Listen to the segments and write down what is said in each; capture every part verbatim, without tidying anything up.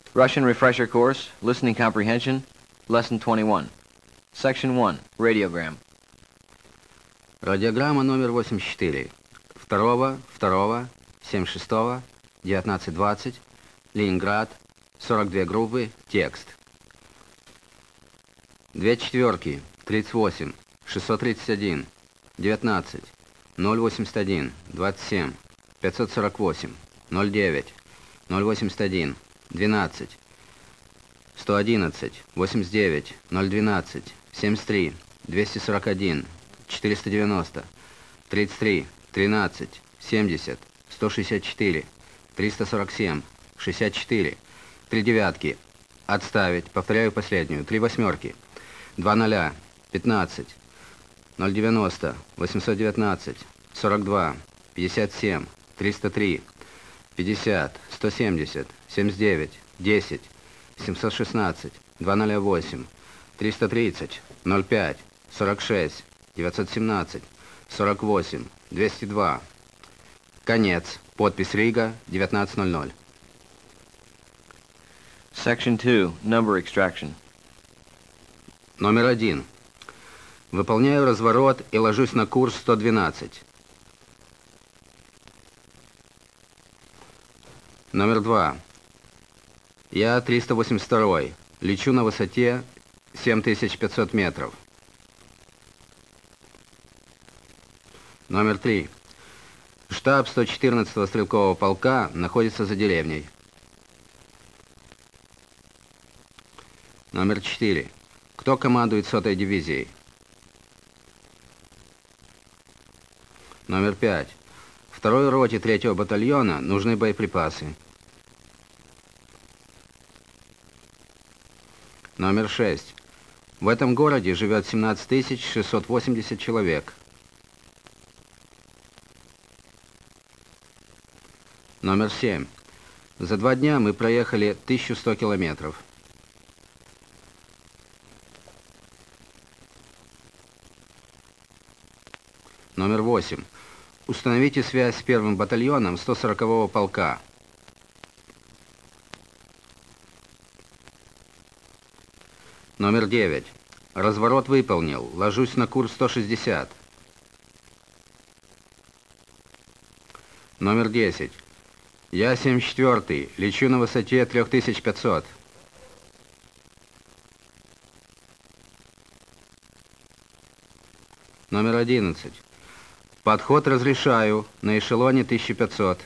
Russian Refresher Course, Listening Comprehension, Lesson twenty-one. Section one, Radiogram. Радиограмма номер восемьдесят четыре. второго, второго, семьдесят шестого, девятнадцать двадцать, Ленинград, сорок две группы, текст. Две четверки, тридцать восемь, шестьсот тридцать один, девятнадцать, ноль восемьдесят один, двадцать семь, пятьсот сорок восемь, ноль девять, ноль восемьдесят один, двенадцать, сто одиннадцать, восемьдесят девять, ноль двенадцать, семьдесят три, двести сорок один, четыреста девяносто, тридцать три, тринадцать, семьдесят, сто шестьдесят четыре, триста сорок семь, шестьдесят четыре, три девятки, отставить, повторяю последнюю, три восьмерки, два ноля, пятнадцать, ноль девяносто, восемьсот девятнадцать, сорок два, пятьдесят семь, триста три, пятьдесят, сто семьдесят, семьдесят девять, десять, семьсот шестнадцать, два ноля восемь, триста тридцать, ноль пять, сорок шесть, девятьсот семнадцать, сорок восемь, двести два. Конец. Подпись Рига, девятнадцать ноль ноль. Section two, Number Extraction. Номер один. Выполняю разворот и ложусь на курс сто двенадцать. Номер два. Я триста восемьдесят два. Лечу на высоте семь тысяч пятьсот метров. Номер три. Штаб сто четырнадцатого стрелкового полка находится за деревней. Номер четыре. Кто командует сотой дивизией? Номер пять. Второй роте третьего батальона нужны боеприпасы. Номер шесть. В этом городе живет семнадцать тысяч шестьсот восемьдесят человек. Номер семь. За два дня мы проехали тысячу сто километров. Номер восемь. Установите связь с первым батальоном сто сорокового полка. Номер девять. Разворот выполнил. Ложусь на курс сто шестьдесят. Номер десять. Я семьдесят четвёртый. Лечу на высоте три тысячи пятьсот. Номер одиннадцать. Подход разрешаю. На эшелоне тысяча пятьсот.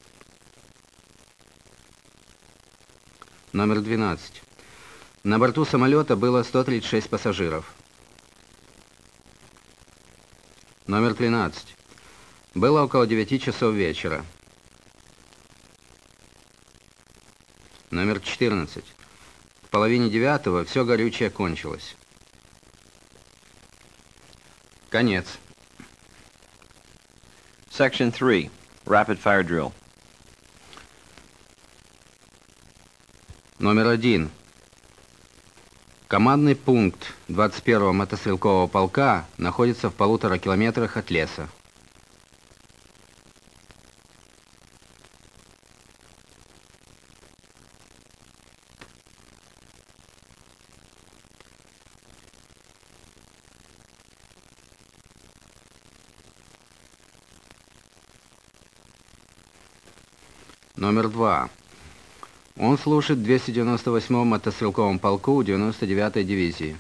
Номер двенадцать. На борту самолета было сто тридцать шесть пассажиров. Номер тринадцать. Было около девяти часов вечера. Номер четырнадцать. В половине девятого все горючее кончилось. Конец. Section three, Rapid Fire Drill. Номер один. Командный пункт двадцать первого мотострелкового полка находится в полутора километрах от леса. Номер два. Он служит в двести девяносто восьмом мотострелковом полку девяносто девятой дивизии.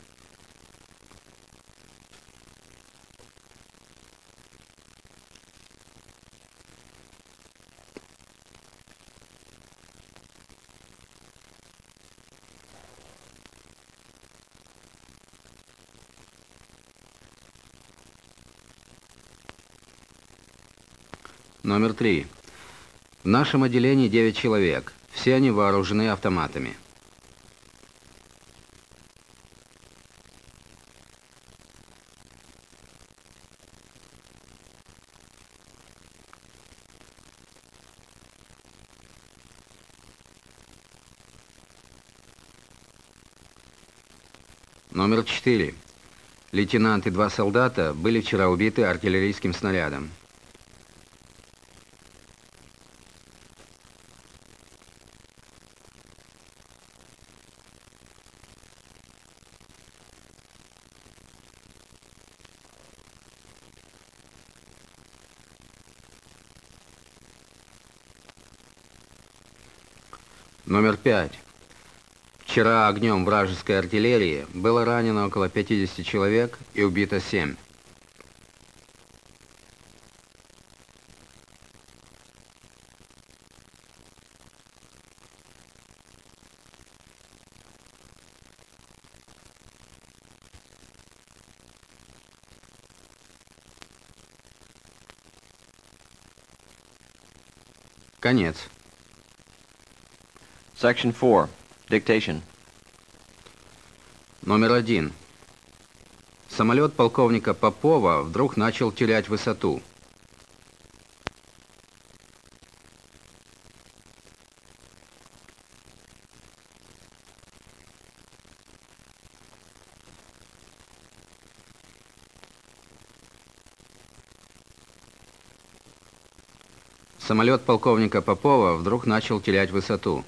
Номер три. В нашем отделении девять человек. Все они вооружены автоматами. Номер четыре. Лейтенант и два солдата были вчера убиты артиллерийским снарядом. Номер пять. Вчера огнем вражеской артиллерии было ранено около пятидесяти человек и убито семь. Конец. Section four. Dictation. Номер один. Самолет полковника Попова вдруг начал терять высоту. Самолет полковника Попова вдруг начал терять высоту.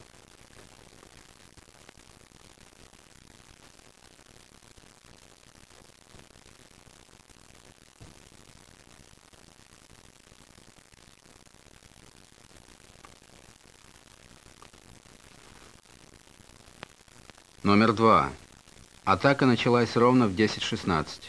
Номер два. Атака началась ровно в десять шестнадцать.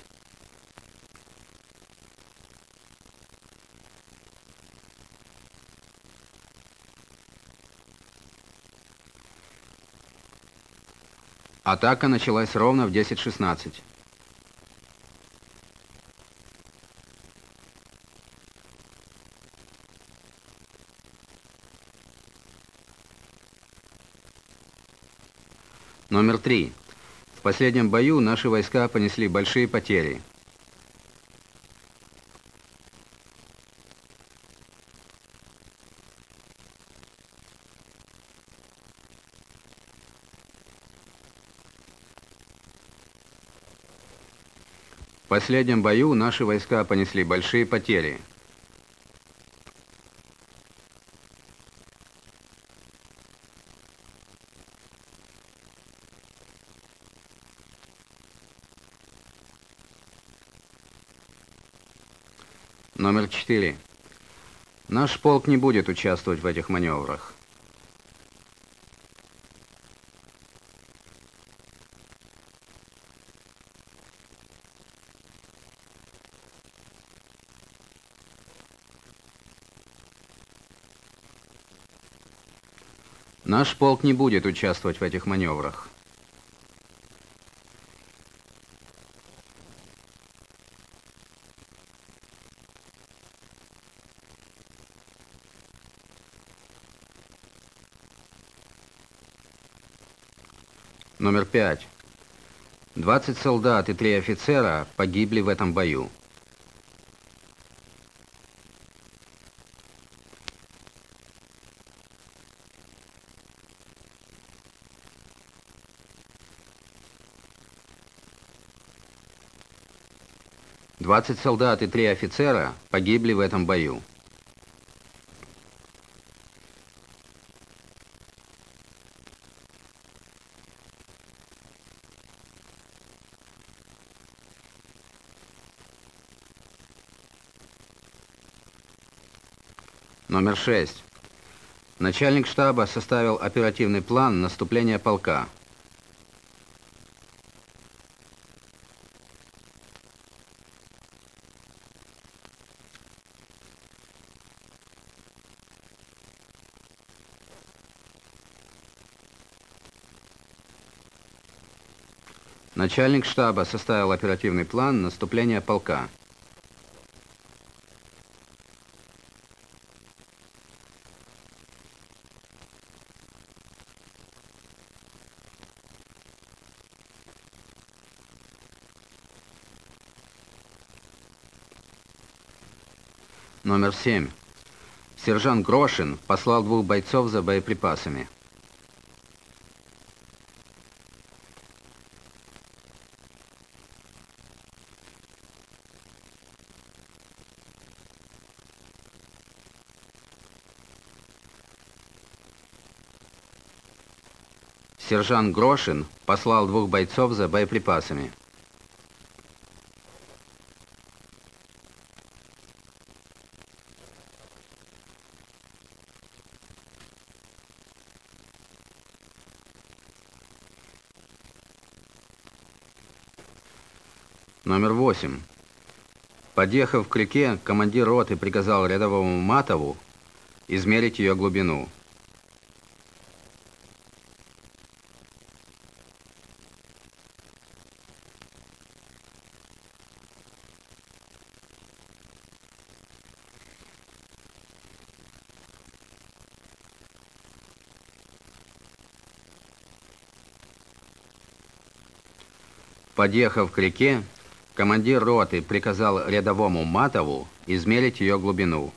Атака началась ровно в десять шестнадцать. Номер три. В последнем бою наши войска понесли большие потери. В последнем бою наши войска понесли большие потери. Номер четыре. Наш полк не будет участвовать в этих маневрах. Наш полк не будет участвовать в этих маневрах. Номер пять. двадцать солдат и три офицера погибли в этом бою. двадцать солдат и три офицера погибли в этом бою. Номер шесть. Начальник штаба составил оперативный план наступления полка. Начальник штаба составил оперативный план наступления полка. Номер семь. Сержант Грошин послал двух бойцов за боеприпасами. Сержант Грошин послал двух бойцов за боеприпасами. Номер восемь. Подъехав к реке, командир роты приказал рядовому Матову измерить ее глубину. Подъехав к реке, командир роты приказал рядовому Матову измерить ее глубину.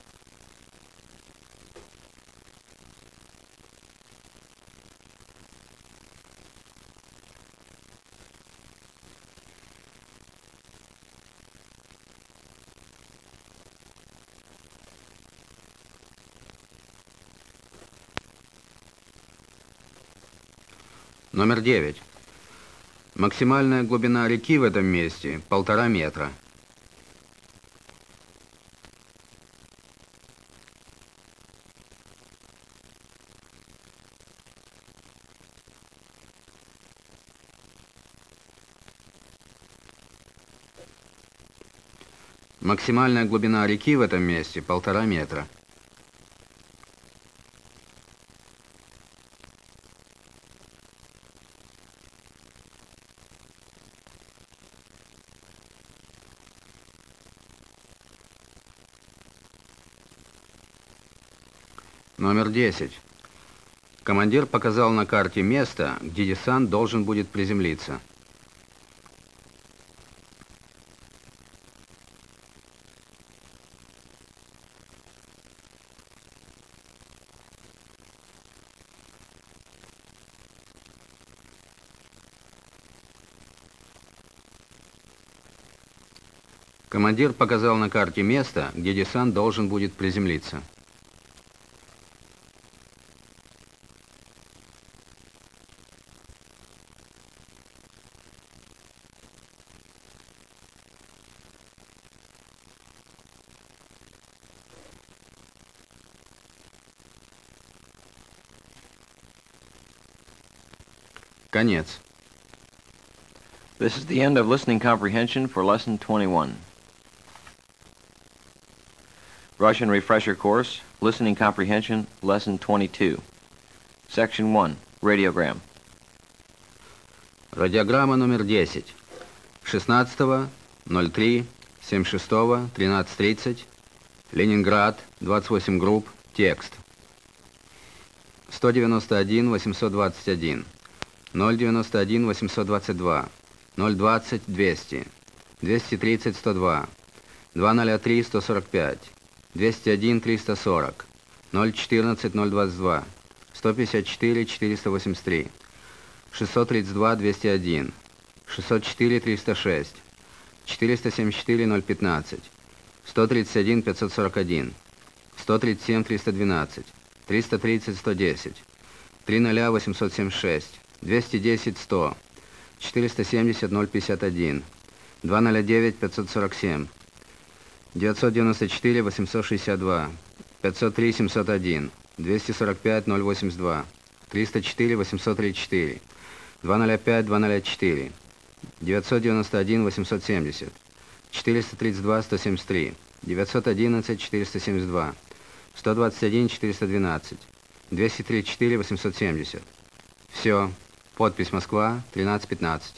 Номер девять. Максимальная глубина реки в этом месте – полтора метра. Максимальная глубина реки в этом месте – полтора метра. Номер десять. Командир показал на карте место, где десант должен будет приземлиться. Командир показал на карте место, где десант должен будет приземлиться. Конец. This is the end of listening comprehension for Lesson twenty-one. Russian Refresher Course, Listening Comprehension, Lesson twenty-two. Section one, Radiogram. Радиограмма номер десять. шестнадцатого ноль три семьдесят шестого тринадцать тридцать. Ленинград, двадцать восемь групп. Текст. сто девяносто один восемьсот двадцать один. ноль девяносто один восемьсот двадцать два. ноль двадцать двести. двести тридцать сто два. двести три сто сорок пять. двести один триста сорок. ноль четырнадцать ноль двадцать два. сто пятьдесят четыре четыреста восемьдесят три. шестьсот тридцать два двести один. шестьсот четыре триста шесть. четыреста семьдесят четыре ноль пятнадцать. сто тридцать один пятьсот сорок один. сто тридцать семь триста двенадцать. триста тридцать сто десять. три ноль восемьсот семьдесят шесть. двести десять сто. четыреста семьдесят ноль пятьдесят один. два ноль девять пятьсот сорок семь. девятьсот девяносто четыре восемьсот шестьдесят два. пятьсот три семьсот один. двести сорок пять ноль восемьдесят два. триста четыре восемьсот тридцать четыре. два ноль пять два ноль четыре. девятьсот девяносто один восемьсот семьдесят. четыреста тридцать два сто семьдесят три. девятьсот одиннадцать четыреста семьдесят два. сто двадцать один четыреста двенадцать. двести тридцать четыре восемьсот семьдесят. Все. Подпись Москва, тринадцать пятнадцать.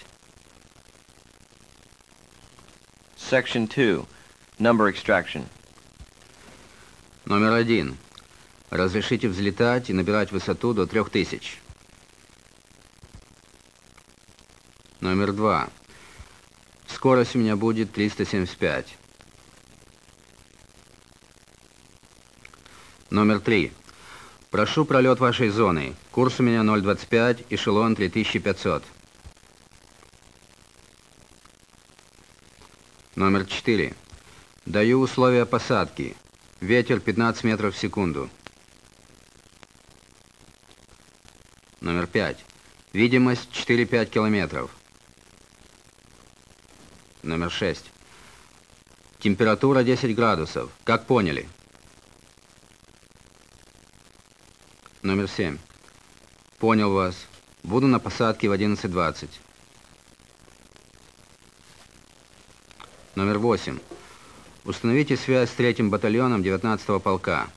Section two, Number Extraction. Номер один. Разрешите взлетать и набирать высоту до трех тысяч. Номер два. Скорость у меня будет триста семьдесят пять. Номер три. Прошу пролет вашей зоны. Курс у меня ноль двадцать пять, эшелон три тысячи пятьсот. Номер четыре. Даю условия посадки. Ветер пятнадцать метров в секунду. Номер пять. Видимость четыре-пять километров. Номер шесть. Температура десять градусов. Как поняли? Номер семь. Понял вас. Буду на посадке в одиннадцать двадцать. Номер восемь. Установите связь с третьим батальоном девятнадцатого полка.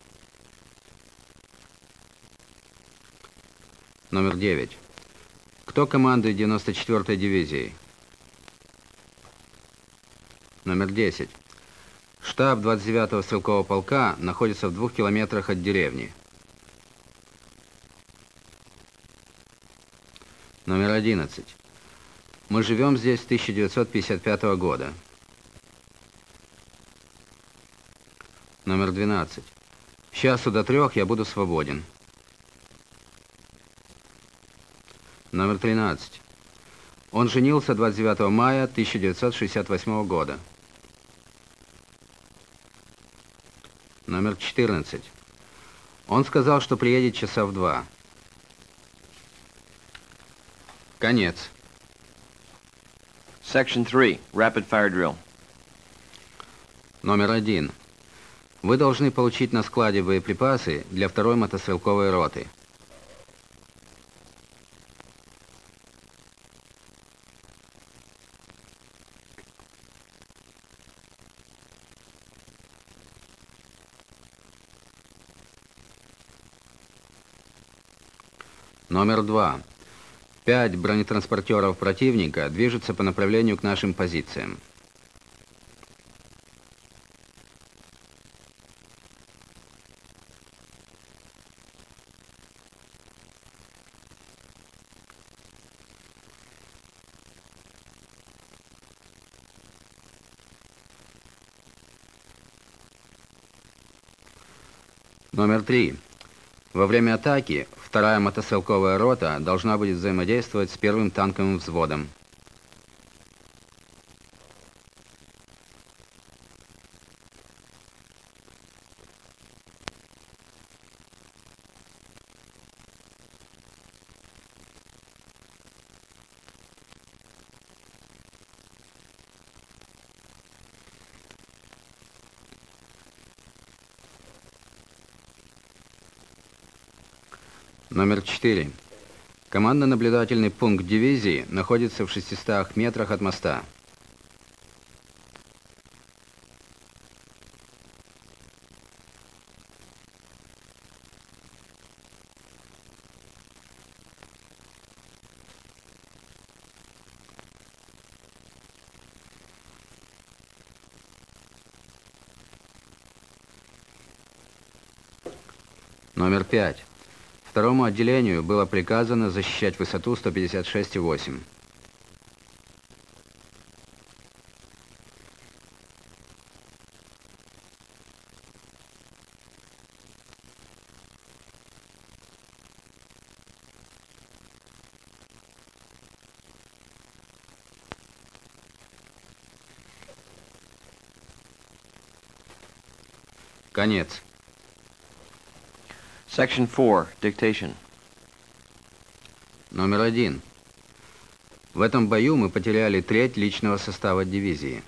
Номер девять. Кто командует девяносто четвёртой дивизией? Номер десять. Штаб двадцать девятого стрелкового полка находится в двух километрах от деревни. Номер одиннадцать. Мы живем здесь с тысяча девятьсот пятьдесят пятого года. Номер двенадцать. С часу до трех я буду свободен. Номер тринадцать. Он женился двадцать девятого мая тысяча девятьсот шестьдесят восьмого года. Номер четырнадцать. Он сказал, что приедет часа в два. Конец. Section three. Rapid fire drill. Номер один. Вы должны получить на складе боеприпасы для второй мотострелковой роты. Номер два. Пять бронетранспортеров противника движутся по направлению к нашим позициям. Номер три. Во время атаки вторая мотострелковая рота должна будет взаимодействовать с первым танковым взводом. Номер четыре. Командно-наблюдательный пункт дивизии находится в шестистах метрах от моста. Номер пять. Второму отделению было приказано защищать высоту сто пятьдесят шесть и восемь. Конец. Section four. Dictation. Номер один. В этом бою мы потеряли треть личного состава дивизии.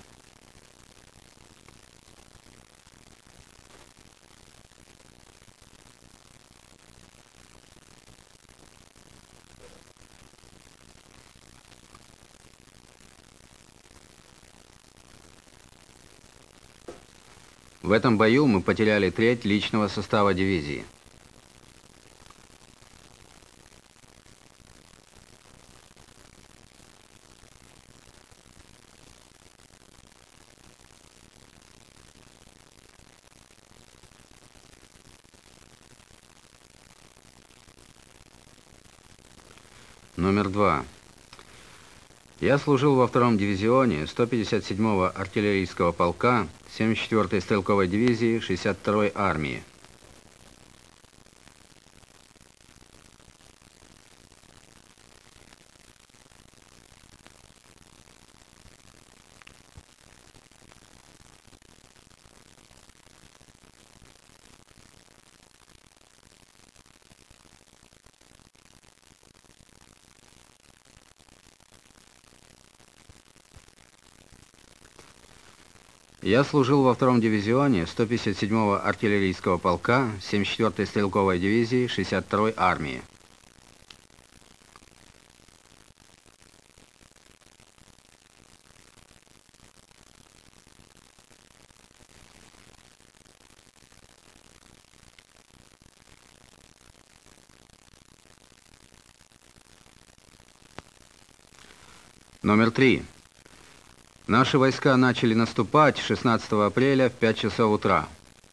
В этом бою мы потеряли треть личного состава дивизии. Номер два. Я служил во втором дивизионе сто пятьдесят седьмого артиллерийского полка семьдесят четвёртой стрелковой дивизии шестьдесят второй армии. Я служил во втором дивизионе сто пятьдесят седьмого артиллерийского полка семьдесят четвёртой стрелковой дивизии шестьдесят второй армии. Номер три. Наши войска начали наступать шестнадцатого апреля в пять часов утра.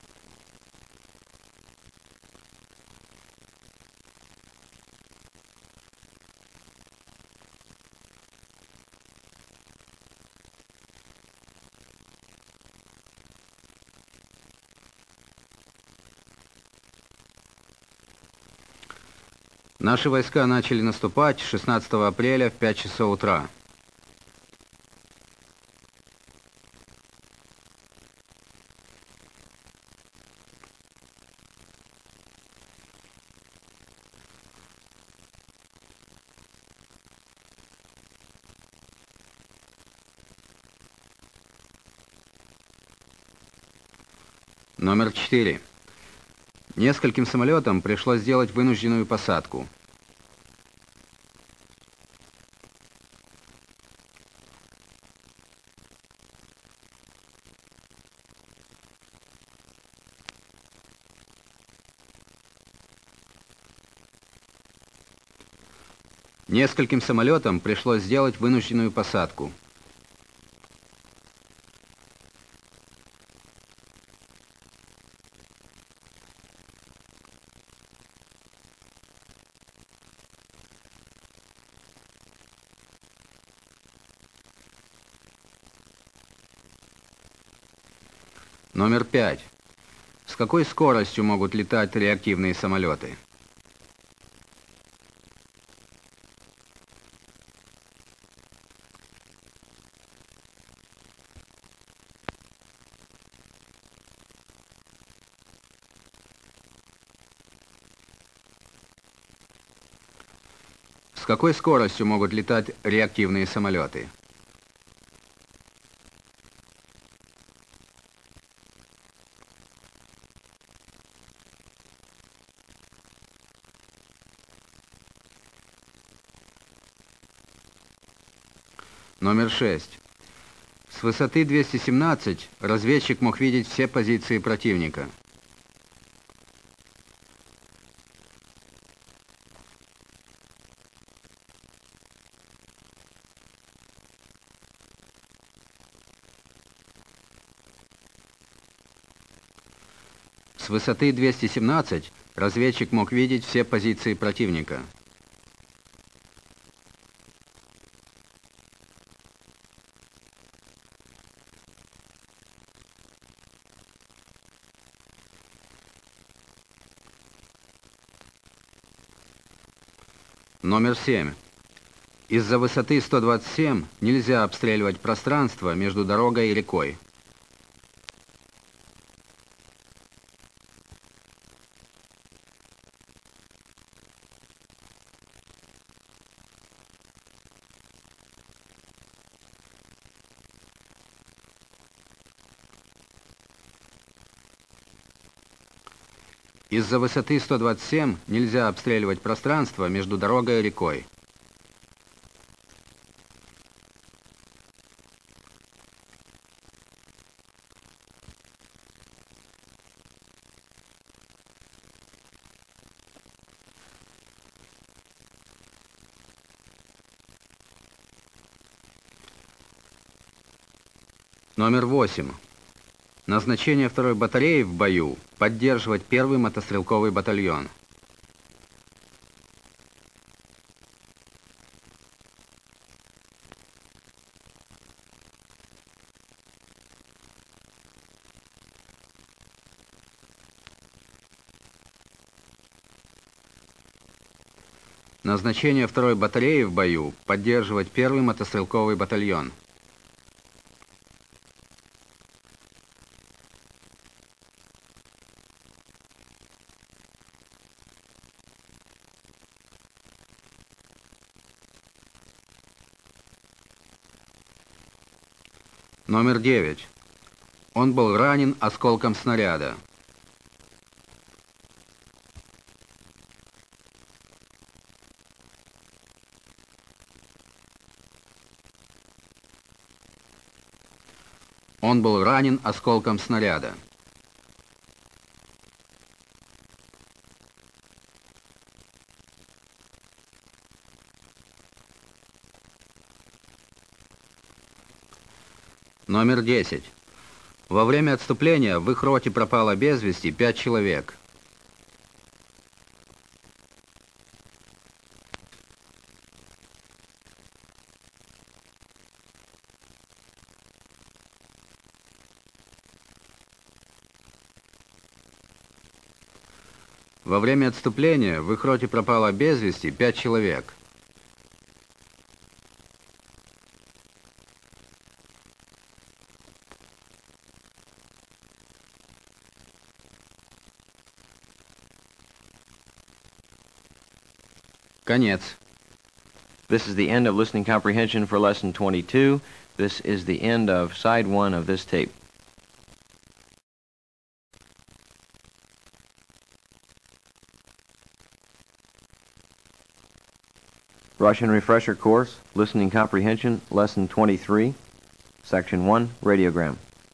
Наши войска начали наступать шестнадцатого апреля в пять часов утра. Номер четыре. Нескольким самолетам пришлось сделать вынужденную посадку. Нескольким самолетам пришлось сделать вынужденную посадку. Номер пять. С какой скоростью могут летать реактивные самолеты? С какой скоростью могут летать реактивные самолеты? Номер шесть. С высоты двести семнадцать разведчик мог видеть все позиции противника. С высоты двести семнадцать разведчик мог видеть все позиции противника. Номер семь. Из-за высоты сто двадцать семь нельзя обстреливать пространство между дорогой и рекой. Из-за высоты сто двадцать семь нельзя обстреливать пространство между дорогой и рекой. Номер восемь. Назначение второй батареи в бою – поддерживать первый мотострелковый батальон. Назначение второй батареи в бою – поддерживать первый мотострелковый батальон. Номер девять. Он был ранен осколком снаряда. Он был ранен осколком снаряда. Номер десять. Во время отступления в их роте пропало без вести пять человек. Во время отступления в их роте пропало без вести пять человек. Конец. This is the end of listening comprehension for lesson twenty-two. This is the end of side one of this tape. Russian Refresher Course, Listening Comprehension, Lesson twenty-three, Section one, Radiogram.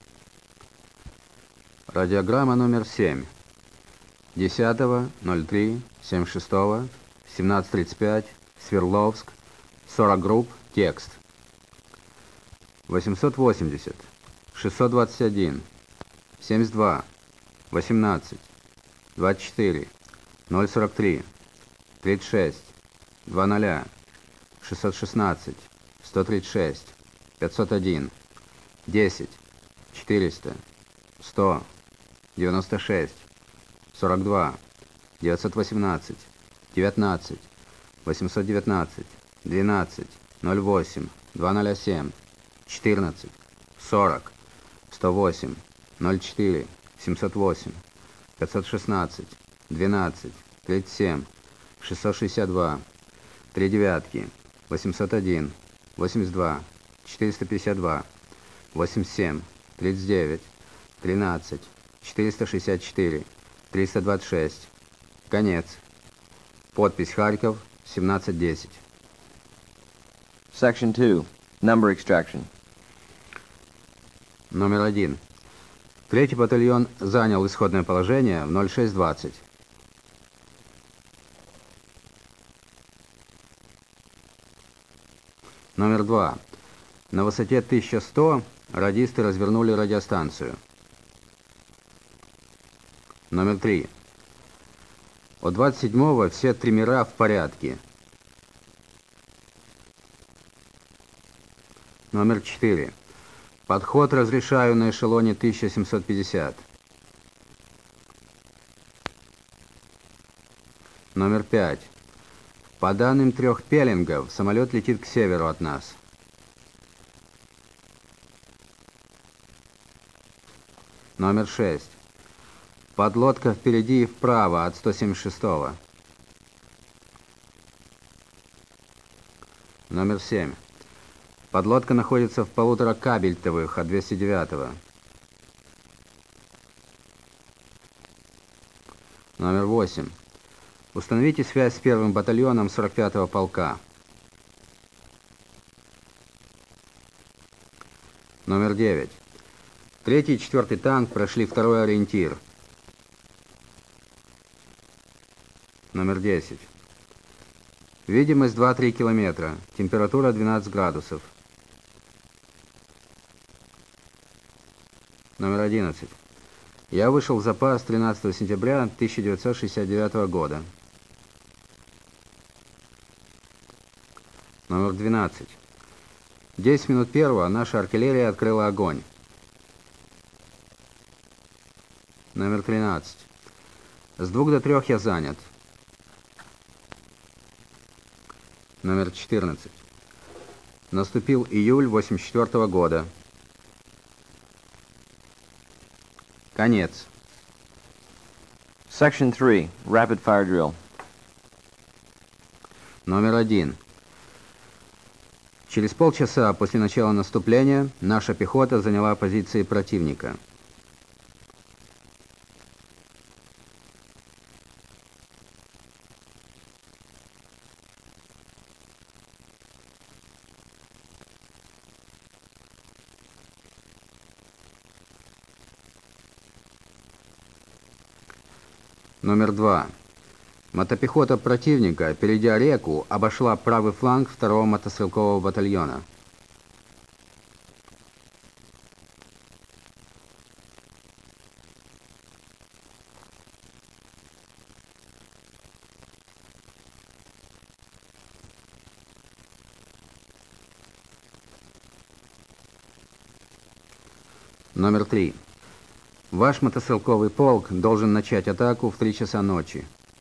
Радиограмма номер семь. десятого ноль три семьдесят шестого семнадцать тридцать пять Свердловск. сорок групп. Текст. восемьсот восемьдесят. шестьсот двадцать один. семьдесят два. восемнадцать. двадцать четыре. ноль сорок три. тридцать шесть. два ноля. шестьсот шестнадцать. сто тридцать шесть. пятьсот один. десять. четыреста. сто. девяносто шесть. сорок два. девятьсот восемнадцать. девятнадцать. восемьсот девятнадцать. двенадцать. ноль восемь. два ноль семь. четырнадцать. сорок. сто восемь. ноль четыре. семьсот восемь. пятьсот шестнадцать. двенадцать. тридцать семь. шестьсот шестьдесят два. три девятки. восемьсот один. восемьдесят два. четыреста пятьдесят два. восемьдесят семь. тридцать девять. тринадцать. четыреста шестьдесят четыре. триста двадцать шесть. Конец. Подпись Харьков. семнадцать десять. Section two, Number Extraction. Номер один. Третий батальон занял исходное положение в ноль шесть двадцать. Номер два. На высоте тысяча сто радисты развернули радиостанцию. Номер три. От двадцать седьмого все триммера в порядке. Номер четыре. Подход разрешаю на эшелоне тысяча семьсот пятьдесят. Номер пять. По данным трех пеленгов, самолет летит к северу от нас. Номер шесть. Подлодка впереди и вправо от сто семьдесят шестого. Номер семь. Подлодка находится в полутора кабельтовых от двести девятого. Номер восемь. Установите связь с первым батальоном сорок пятого полка. Номер девять. Третий и четвертый танк прошли второй ориентир. Номер десять. Видимость два-три километра. Температура двенадцать градусов. Номер одиннадцать. Я вышел в запас тринадцатого сентября тысяча девятьсот шестьдесят девятого года. Номер двенадцать. десять минут первого наша артиллерия открыла огонь. Номер тринадцать. С двух до трех я занят. Номер четырнадцать. Наступил июль восемьдесят четвёртого года. Конец. Section three, Rapid Fire Drill. Номер один. Через полчаса после начала наступления наша пехота заняла позиции противника. Номер два. Мотопехота противника, перейдя реку, обошла правый фланг второго мотострелкового батальона. Номер три. Ваш мотострелковый полк должен начать атаку в три часа ночи.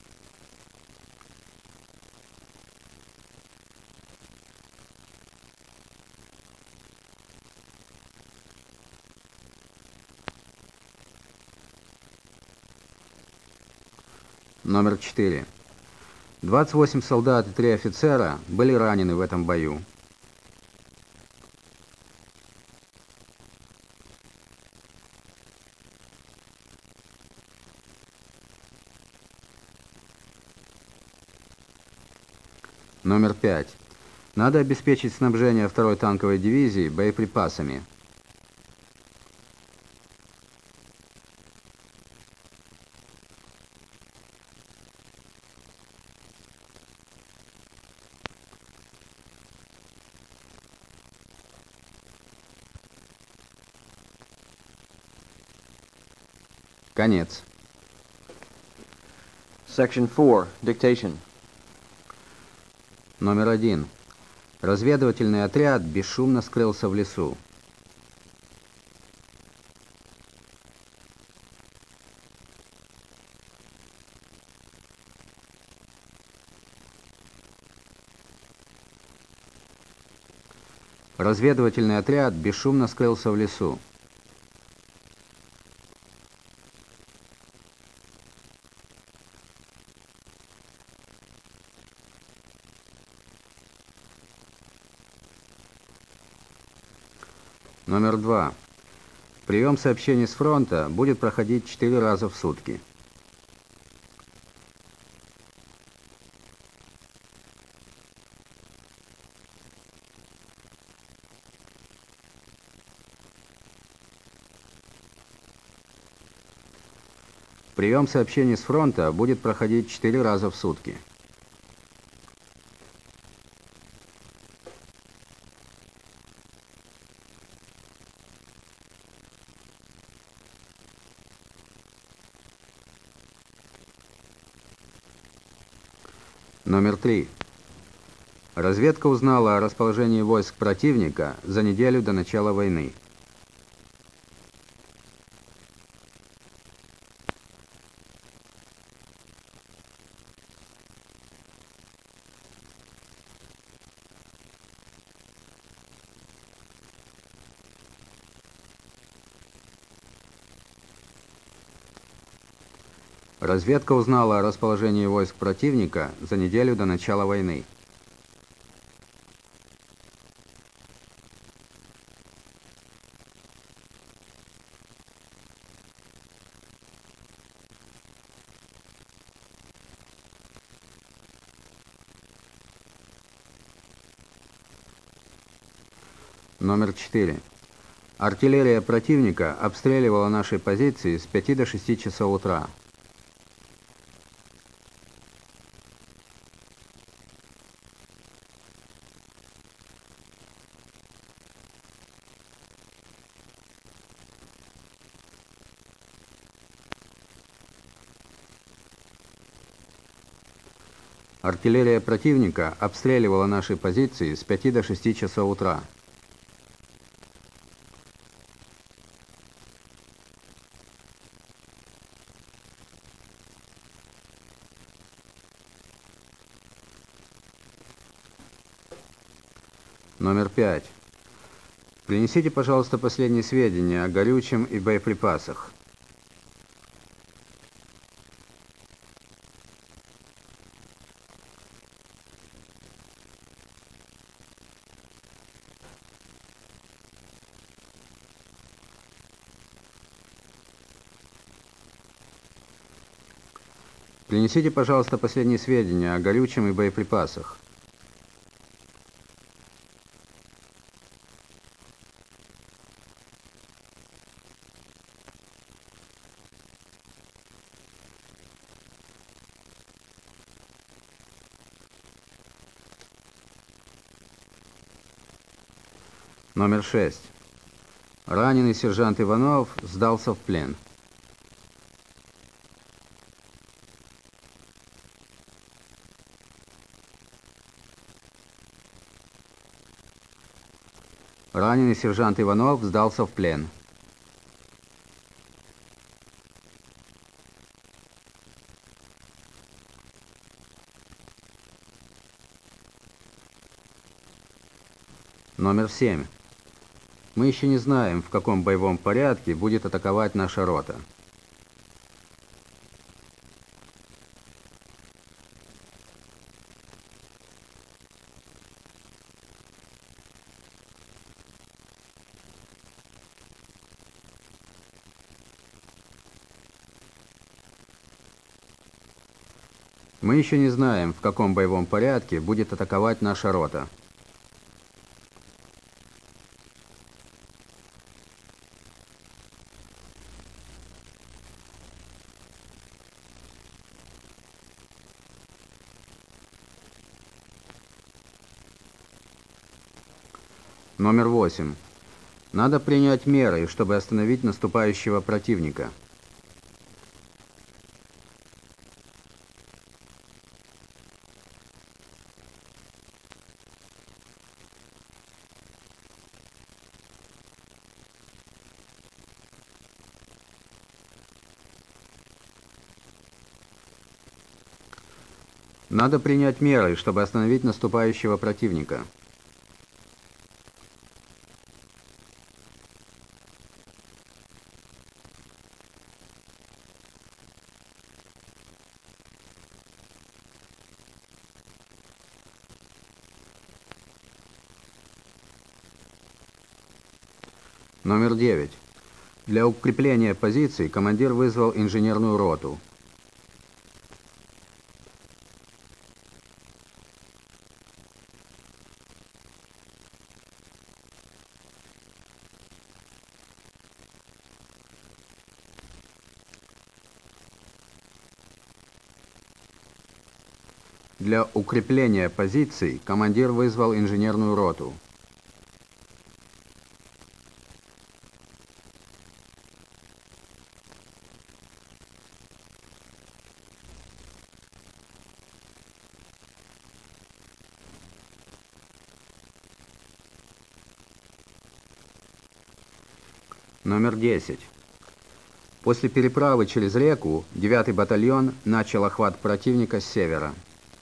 Номер четыре. двадцать восемь солдат и три офицера были ранены в этом бою. Номер пять. Надо обеспечить снабжение второй танковой дивизии боеприпасами. Конец. Section four, Dictation. Номер один. Разведывательный отряд бесшумно скрылся в лесу. Разведывательный отряд бесшумно скрылся в лесу. Номер два. Прием сообщений с фронта будет проходить четыре раза в сутки. Прием сообщений с фронта будет проходить четыре раза в сутки. Номер три. Разведка узнала о расположении войск противника за неделю до начала войны. Разведка узнала о расположении войск противника за неделю до начала войны. Номер четыре. Артиллерия противника обстреливала наши позиции с пяти до шести часов утра. Артиллерия противника обстреливала наши позиции с пяти до шести часов утра. Номер пять. Принесите, пожалуйста, последние сведения о горючем и боеприпасах. Принесите, пожалуйста, последние сведения о горючем и боеприпасах. Номер шесть. Раненый сержант Иванов сдался в плен. Раненый сержант Иванов сдался в плен. Номер семь. Мы еще не знаем, в каком боевом порядке будет атаковать наша рота. Мы еще не знаем, в каком боевом порядке будет атаковать наша рота. Номер восемь. Надо принять меры, чтобы остановить наступающего противника. Надо принять меры, чтобы остановить наступающего противника. Номер девять. Для укрепления позиций командир вызвал инженерную роту. Для укрепления позиций командир вызвал инженерную роту. Номер десять. После переправы через реку девятый батальон начал охват противника с севера.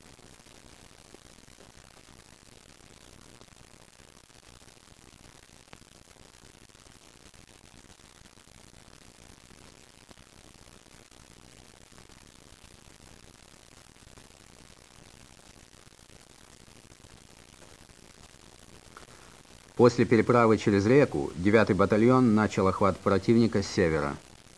После переправы через реку девятый батальон начал охват противника с севера.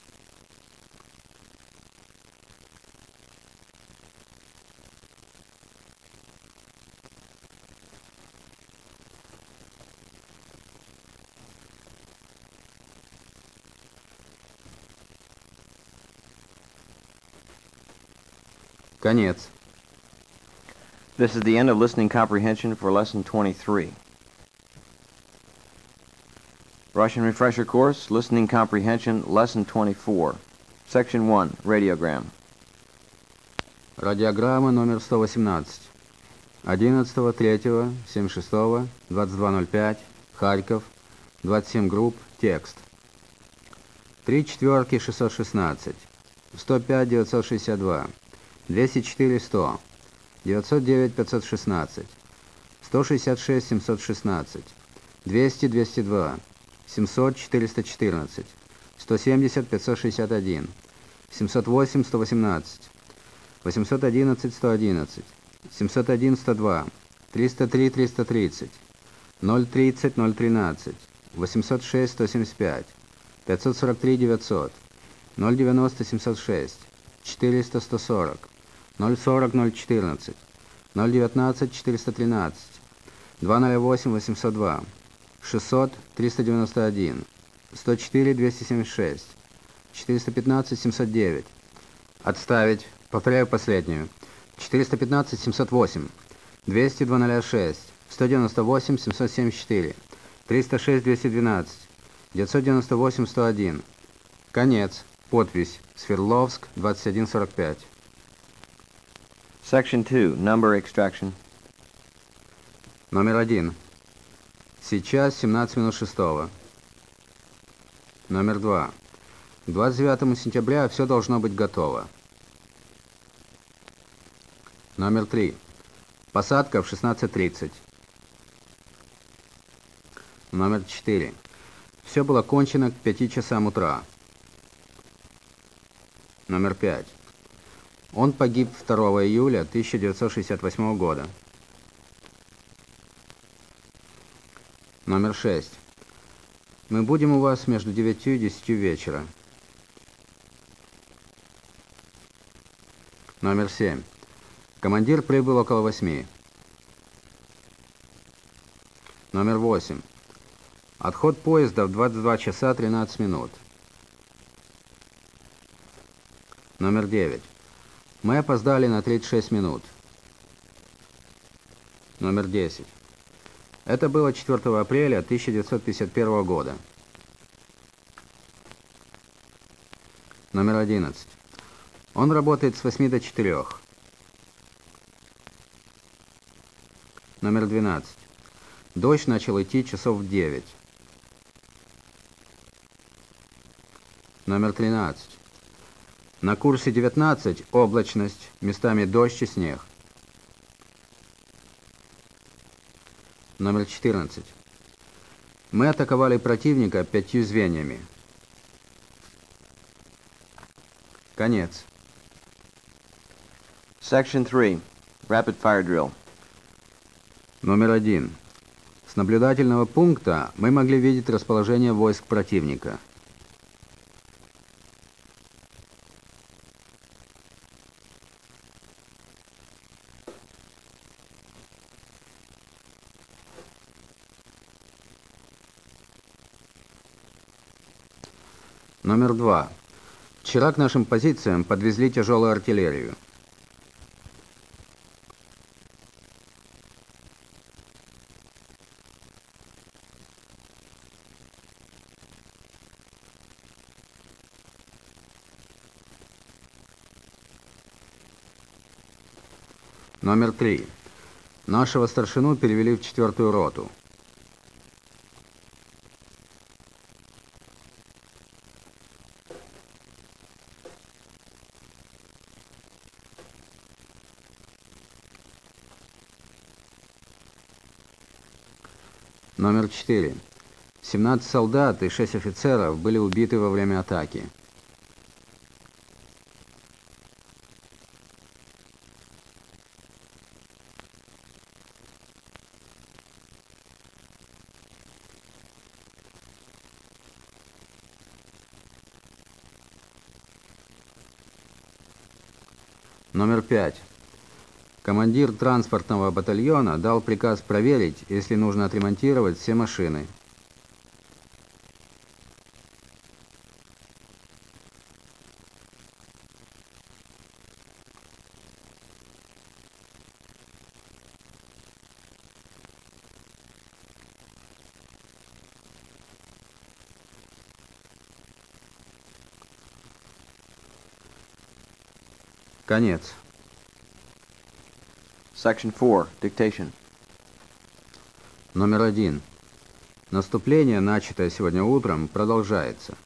Конец. This is the end of listening comprehension for lesson twenty-three. Russian refresher course, listening comprehension, lesson twenty-four. Section one, radiogram. Радиограмма номер сто восемнадцать. одиннадцатого третьего семьдесят шестого двадцать два ноль пять. Харьков. двадцать семь групп. Текст. три четверки шестьсот шестнадцать. сто пять девятьсот шестьдесят два. двести четыре сто. девятьсот девять пятьсот шестнадцать. сто шестьдесят шесть семьсот шестнадцать. двести двести два. семьсот четыреста четырнадцать. сто семьдесят пятьсот шестьдесят один. семьсот восемь сто восемнадцать. восемьсот одиннадцать сто одиннадцать. семьсот один сто два. триста три триста тридцать. ноль тридцать ноль тринадцать. восемьсот шесть сто семьдесят пять. пятьсот сорок три девятьсот. ноль девяносто семьсот шесть. четыреста сто сорок. ноль сорок ноль четырнадцать. ноль девятнадцать четыреста тринадцать. двести восемь восемьсот два. шестьсот триста девяносто один. сто четыре двести семьдесят шесть. четыреста пятнадцать семьсот девять. Отставить. Повторяю последнюю. четыреста пятнадцать семьсот восемь. двести два шесть. сто девяносто восемь семьсот семьдесят четыре. триста шесть двести двенадцать. девятьсот девяносто восемь сто один. Конец. Подпись. Свердловск, двадцать один сорок пять. Section two, number extraction. Номер один. Сейчас семнадцать минут шестого. Номер два. К двадцать девятому сентября все должно быть готово. Номер три. Посадка в шестнадцать тридцать. Номер четыре. Все было кончено к пяти часам утра. Номер пять. Он погиб второго июля тысяча девятьсот шестьдесят восьмого года. Номер шесть. Мы будем у вас между девятью и десятью вечера. Номер семь. Командир прибыл около восьми. Номер восемь. Отход поезда в двадцать два часа тринадцать минут. Номер девять. Мы опоздали на тридцать шесть минут. Номер десять. Это было четвёртого апреля тысяча девятьсот пятьдесят первого года. Номер одиннадцать. Он работает с восьми до четырёх. Номер двенадцать. Дождь начал идти часов в девять. Номер тринадцать. На курсе девятнадцать облачность, местами дождь и снег. Номер четырнадцать. Мы атаковали противника пятью звеньями. Конец. Section three. Rapid fire drill. Номер один. С наблюдательного пункта мы могли видеть расположение войск противника. Номер два. Вчера к нашим позициям подвезли тяжелую артиллерию. Номер три. Нашего старшину перевели в четвертую роту. Номер четыре. семнадцать солдат и шесть офицеров были убиты во время атаки. Номер пять. Командир транспортного батальона дал приказ проверить, если нужно отремонтировать все машины. Конец. Section four. Dictation. Номер один. Наступление, начатое сегодня утром, продолжается.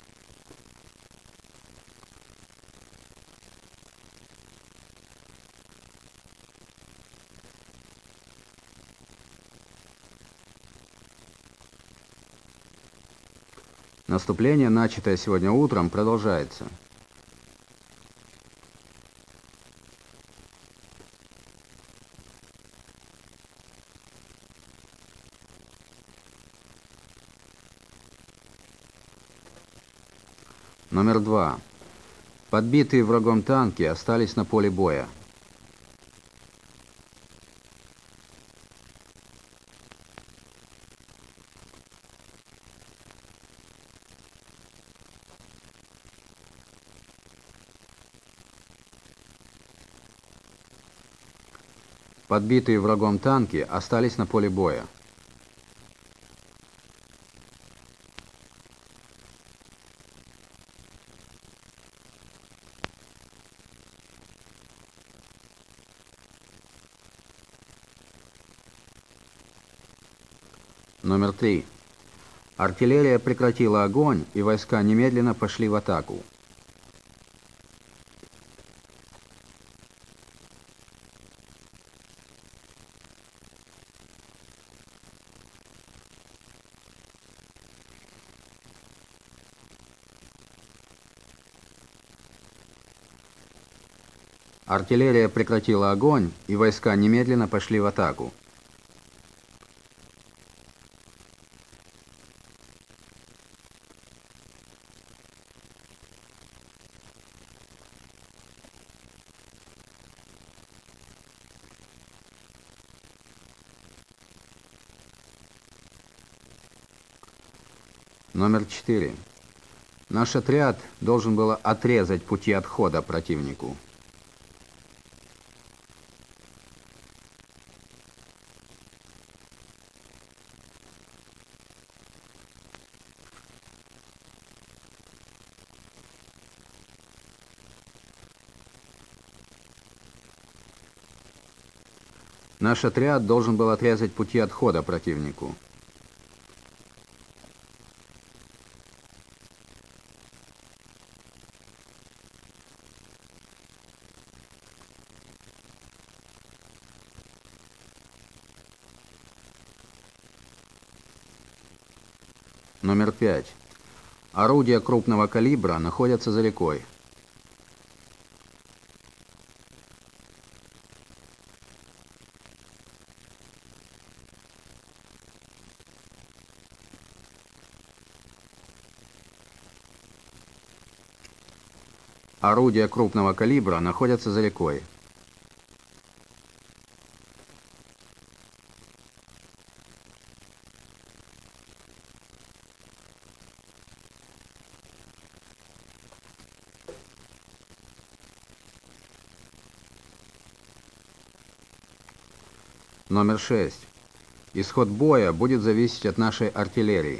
Наступление, начатое сегодня утром, продолжается. Номер два. Подбитые врагом танки остались на поле боя. Подбитые врагом танки остались на поле боя. Номер три. Артиллерия прекратила огонь, и войска немедленно пошли в атаку. Артиллерия прекратила огонь, и войска немедленно пошли в атаку. Номер четыре. Наш отряд должен был отрезать пути отхода противнику. Наш отряд должен был отрезать пути отхода противнику. Номер пять. Орудия крупного калибра находятся за рекой. Орудия крупного калибра находятся за рекой. Номер шесть. Исход боя будет зависеть от нашей артиллерии.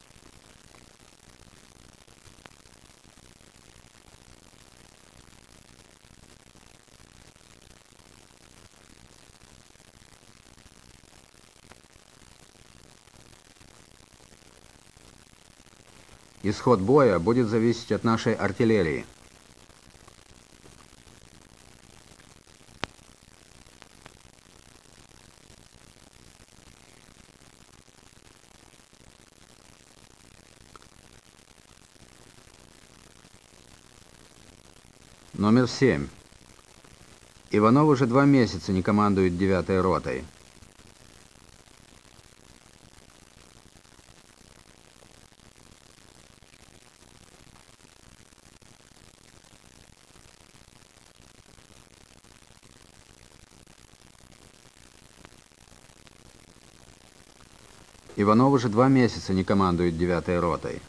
Исход боя будет зависеть от нашей артиллерии. Номер семь. Иванов уже два месяца не командует девятой ротой. Иванов уже два месяца не командует девятой ротой.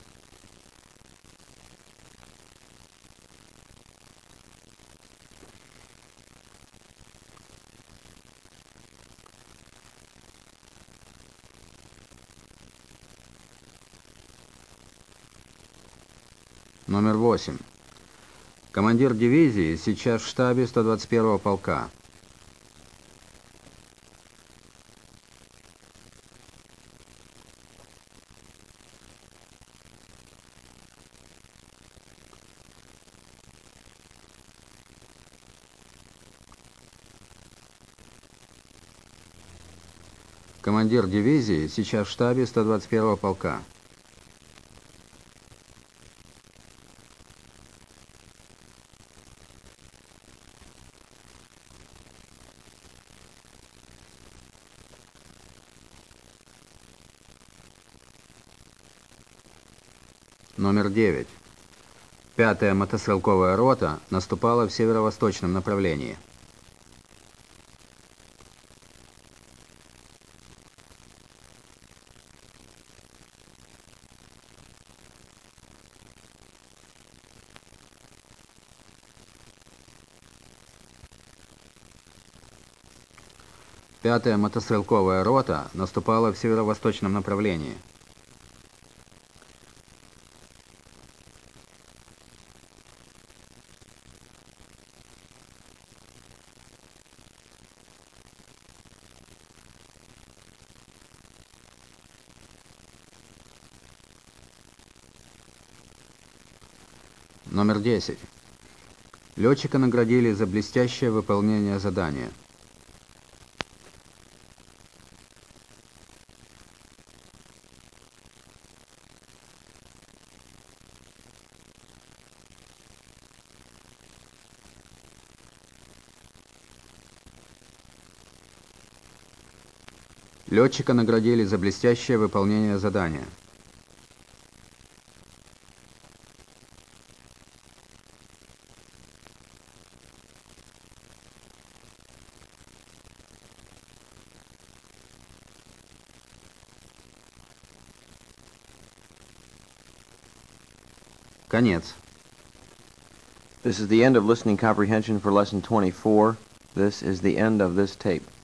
Номер восемь. Командир дивизии сейчас в штабе сто двадцать первого полка. Командир дивизии сейчас в штабе сто двадцать первого полка. Номер девять. Пятая мотострелковая рота наступала в северо-восточном направлении. Пятая мотострелковая рота наступала в северо-восточном направлении. Номер десять. Летчика наградили за блестящее выполнение задания. Летчика наградили за блестящее выполнение задания. Конец. This is the end of listening comprehension for lesson twenty-four. This is the end of this tape.